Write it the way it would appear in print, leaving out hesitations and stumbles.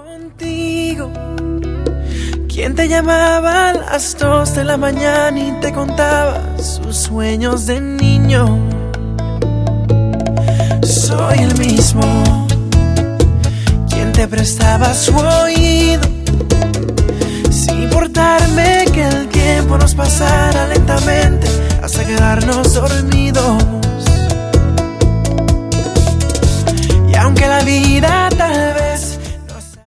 Contigo, quien te llamaba a las 2 de la mañana y te contaba sus sueños de niño. Soy el mismo, quien te prestaba su oído, sin importarme que el tiempo nos pasara lentamente hasta quedarnos dormidos.